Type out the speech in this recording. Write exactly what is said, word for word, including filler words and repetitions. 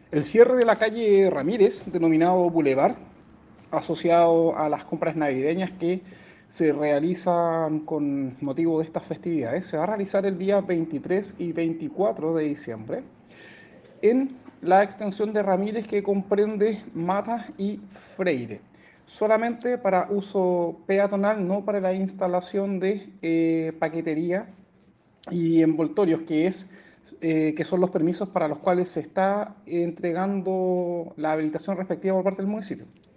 El cierre de la calle Ramírez, denominado Boulevard, asociado a las compras navideñas que se realizan con motivo de estas festividades, se va a realizar el día veintitrés y veinticuatro de diciembre en la extensión de Ramírez que comprende Matas y Freire, solamente para uso peatonal, no para la instalación de eh, paquetería y envoltorios, que es eh, que son los permisos para los cuales se está entregando la habilitación respectiva por parte del municipio.